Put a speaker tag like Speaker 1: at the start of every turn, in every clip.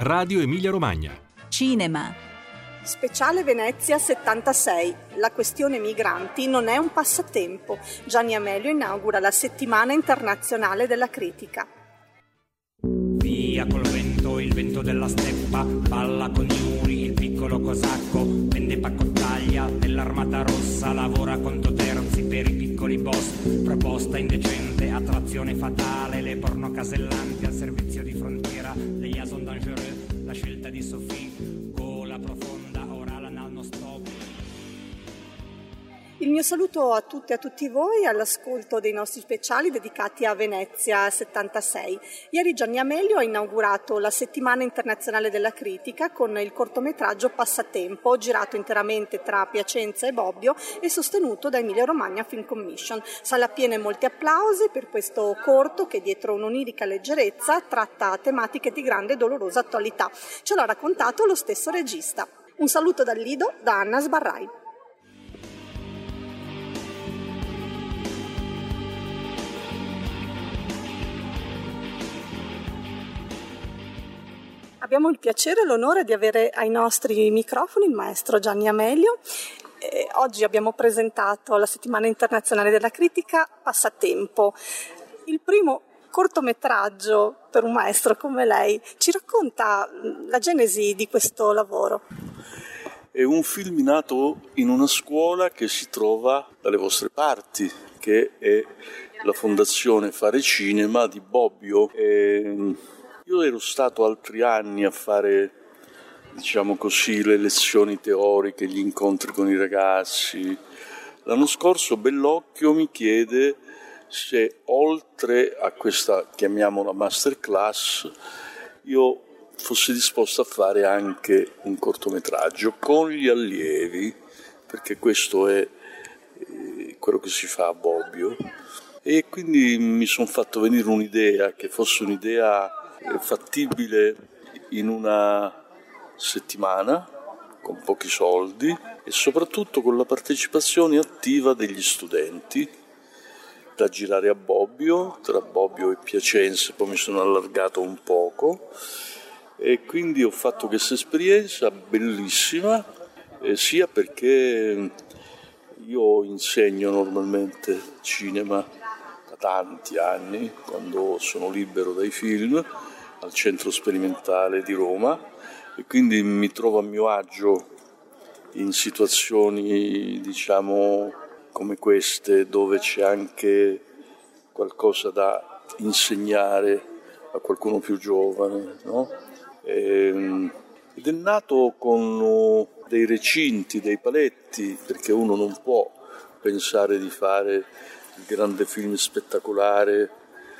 Speaker 1: Radio Emilia Romagna.
Speaker 2: Cinema.
Speaker 3: Speciale Venezia 76. La questione migranti non è un passatempo. Gianni Amelio inaugura la settimana internazionale della critica.
Speaker 4: Via col vento, il vento della steppa, balla con i muri, il piccolo cosacco, vende pacottaglia dell'Armata Rossa, lavora conto terzi per i piccoli boss, proposta indecente, attrazione fatale, le porno casellanti al servizio di frontiera, le Jason Dangereux, la scelta di Sophie, gola profonda, ora l'anal non stop.
Speaker 3: Il mio saluto a tutte e a tutti voi all'ascolto dei nostri speciali dedicati a Venezia 76. Ieri Gianni Amelio ha inaugurato la settimana internazionale della critica con il cortometraggio Passatempo, girato interamente tra Piacenza e Bobbio e sostenuto da Emilia Romagna Film Commission. Sala piena e molti applausi per questo corto che dietro un'onirica leggerezza tratta tematiche di grande e dolorosa attualità. Ce l'ha raccontato lo stesso regista. Un saluto dal Lido da Anna Sbarrai. Abbiamo il piacere e l'onore di avere ai nostri microfoni il maestro Gianni Amelio. Oggi abbiamo presentato la settimana internazionale della critica Passatempo, il primo cortometraggio per un maestro come lei. Ci racconta la genesi di questo lavoro?
Speaker 5: È un film nato in una scuola che si trova dalle vostre parti, che è la Fondazione Fare Cinema di Bobbio. Io ero stato altri anni a fare, diciamo così, le lezioni teoriche, gli incontri con i ragazzi. L'anno scorso Bellocchio mi chiede se oltre a questa, chiamiamola masterclass, io fossi disposto a fare anche un cortometraggio con gli allievi, perché questo è quello che si fa a Bobbio. E quindi mi sono fatto venire un'idea, che fosse un'idea fattibile in una settimana, con pochi soldi e soprattutto con la partecipazione attiva degli studenti, da girare a Bobbio, tra Bobbio e Piacenza, poi mi sono allargato un poco e quindi ho fatto questa esperienza bellissima, sia perché io insegno normalmente cinema da tanti anni, quando sono libero dai film, al Centro Sperimentale di Roma, e quindi mi trovo a mio agio in situazioni, diciamo, come queste, dove c'è anche qualcosa da insegnare a qualcuno più giovane, no? Ed è nato con dei recinti, dei paletti, perché uno non può pensare di fare il grande film spettacolare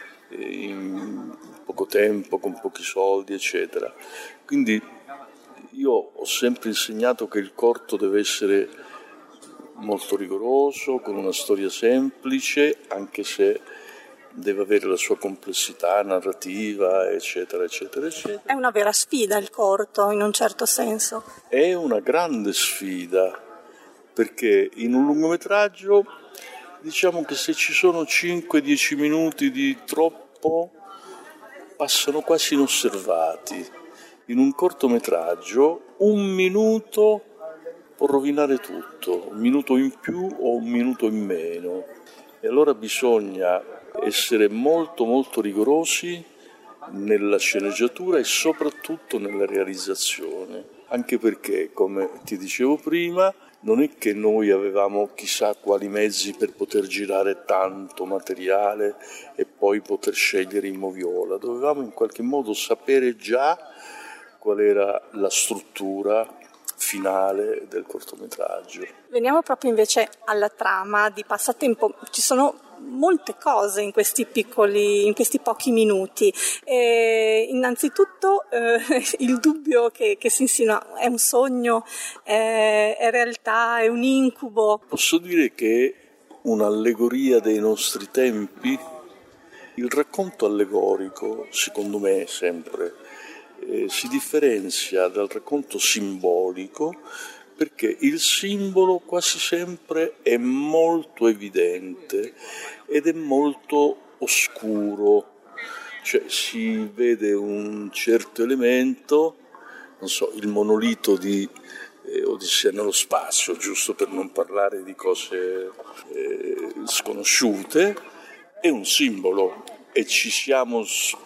Speaker 5: in poco tempo, con pochi soldi, eccetera. Quindi io ho sempre insegnato che il corto deve essere molto rigoroso, con una storia semplice, anche se deve avere la sua complessità narrativa, eccetera, eccetera, eccetera.
Speaker 3: È una vera sfida il corto, in un certo senso.
Speaker 5: È una grande sfida, perché in un lungometraggio diciamo che se ci sono 5-10 minuti di troppo passano quasi inosservati. In un cortometraggio un minuto può rovinare tutto, un minuto in più o un minuto in meno. E allora bisogna essere molto molto rigorosi nella sceneggiatura e soprattutto nella realizzazione. Anche perché, come ti dicevo prima, non è che noi avevamo chissà quali mezzi per poter girare tanto materiale e poi poter scegliere in moviola. Dovevamo in qualche modo sapere già qual era la struttura finale del cortometraggio.
Speaker 3: Veniamo proprio invece alla trama di Passatempo. Ci sono molte cose in questi pochi minuti. Innanzitutto il dubbio che si insinua: è un sogno, è realtà, è un incubo?
Speaker 5: Posso dire che è un'allegoria dei nostri tempi. Il racconto allegorico, secondo me sempre, si differenzia dal racconto simbolico, perché il simbolo quasi sempre è molto evidente ed è molto oscuro, cioè si vede un certo elemento, non so, il monolito di Odissea nello spazio, giusto per non parlare di cose sconosciute, è un simbolo e ci siamo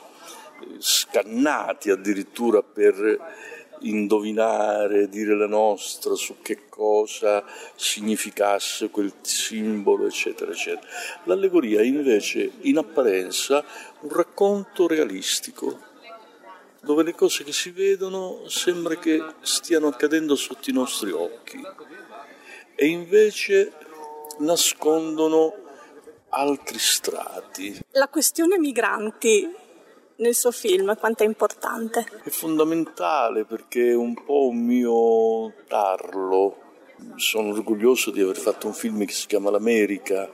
Speaker 5: scannati addirittura per indovinare, dire la nostra su che cosa significasse quel simbolo, eccetera, eccetera. L'allegoria invece, in apparenza, un racconto realistico, dove le cose che si vedono sembra che stiano accadendo sotto i nostri occhi e invece nascondono altri strati.
Speaker 3: La questione migranti nel suo film quanto è importante?
Speaker 5: È fondamentale perché è un po' un mio tarlo. Sono orgoglioso di aver fatto un film che si chiama L'America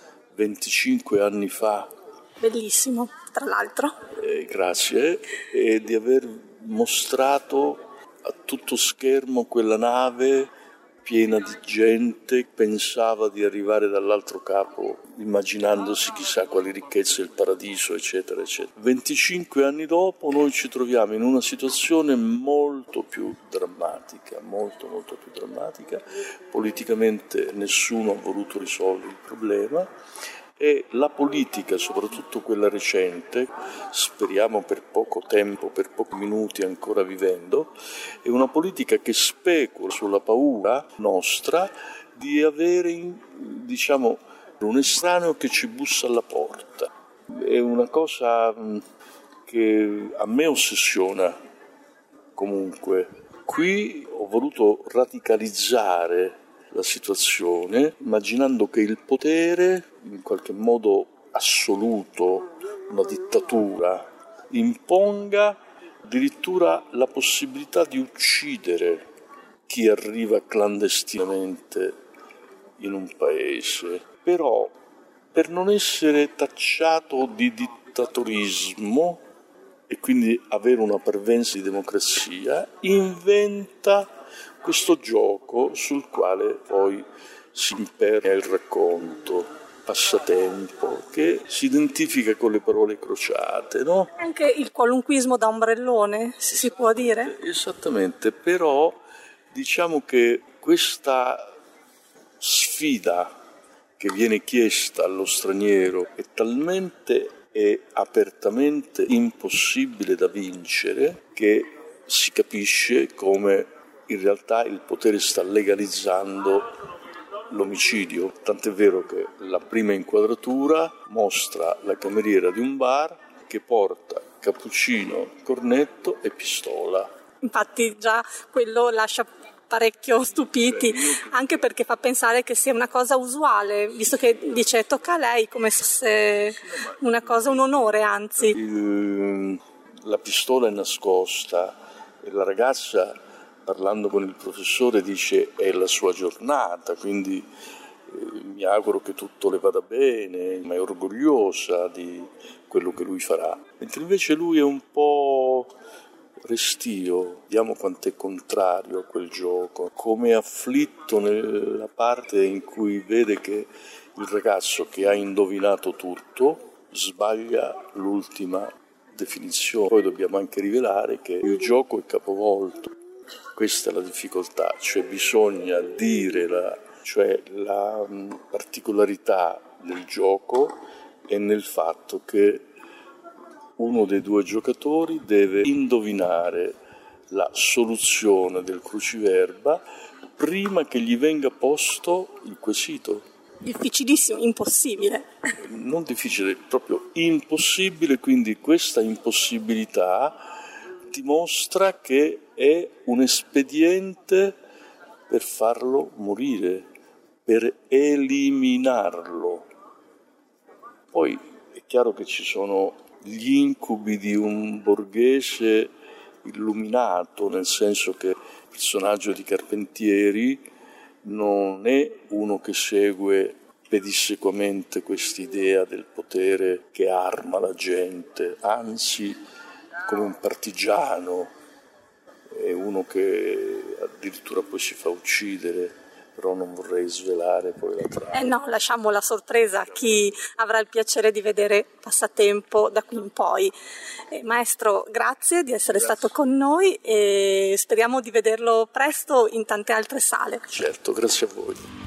Speaker 5: 25 anni fa.
Speaker 3: Bellissimo, tra l'altro.
Speaker 5: Grazie. E di aver mostrato a tutto schermo quella nave piena di gente, pensava di arrivare dall'altro capo immaginandosi chissà quali ricchezze, il paradiso, eccetera, eccetera. 25 anni dopo noi ci troviamo in una situazione molto più drammatica, molto più drammatica. Politicamente nessuno ha voluto risolvere il problema e la politica, soprattutto quella recente, speriamo per poco tempo, per pochi minuti ancora vivendo, è una politica che specula sulla paura nostra di avere, diciamo, un estraneo che ci bussa alla porta. È una cosa che a me ossessiona comunque. Qui ho voluto radicalizzare la situazione, immaginando che il potere, in qualche modo assoluto, una dittatura, imponga addirittura la possibilità di uccidere chi arriva clandestinamente in un paese. Però, per non essere tacciato di dittatorismo e quindi avere una parvenza di democrazia, inventa questo gioco sul quale poi si impernia il racconto, passatempo, che si identifica con le parole crociate, no?
Speaker 3: Anche il qualunquismo da ombrellone, se si può dire.
Speaker 5: Esattamente, però diciamo che questa sfida che viene chiesta allo straniero è talmente e apertamente impossibile da vincere che si capisce come in realtà il potere sta legalizzando l'omicidio, tant'è vero che la prima inquadratura mostra la cameriera di un bar che porta cappuccino, cornetto e pistola.
Speaker 3: Infatti già quello lascia parecchio stupiti, anche perché fa pensare che sia una cosa usuale, visto che dice tocca a lei, come se fosse una cosa, un onore anzi.
Speaker 5: La pistola è nascosta e la ragazza, parlando con il professore, dice è la sua giornata, quindi mi auguro che tutto le vada bene, ma è orgogliosa di quello che lui farà. Mentre invece lui è un po' restio, vediamo quanto è contrario a quel gioco, come è afflitto nella parte in cui vede che il ragazzo che ha indovinato tutto sbaglia l'ultima definizione. Poi dobbiamo anche rivelare che il gioco è capovolto. Questa è la difficoltà, cioè bisogna dire la particolarità del gioco è nel fatto che uno dei due giocatori deve indovinare la soluzione del cruciverba prima che gli venga posto il quesito.
Speaker 3: Difficilissimo, impossibile.
Speaker 5: Non difficile, proprio impossibile, quindi questa impossibilità dimostra che è un espediente per farlo morire, per eliminarlo. Poi è chiaro che ci sono gli incubi di un borghese illuminato, nel senso che il personaggio di Carpentieri non è uno che segue pedissequamente quest'idea del potere che arma la gente, anzi come un partigiano, è uno che addirittura poi si fa uccidere però non vorrei svelare poi la trama.
Speaker 3: No, lasciamo la sorpresa a chi avrà il piacere di vedere Passatempo da qui in poi. Maestro, grazie di essere stato con noi e speriamo di vederlo presto in tante altre sale.
Speaker 5: Certo, grazie a voi.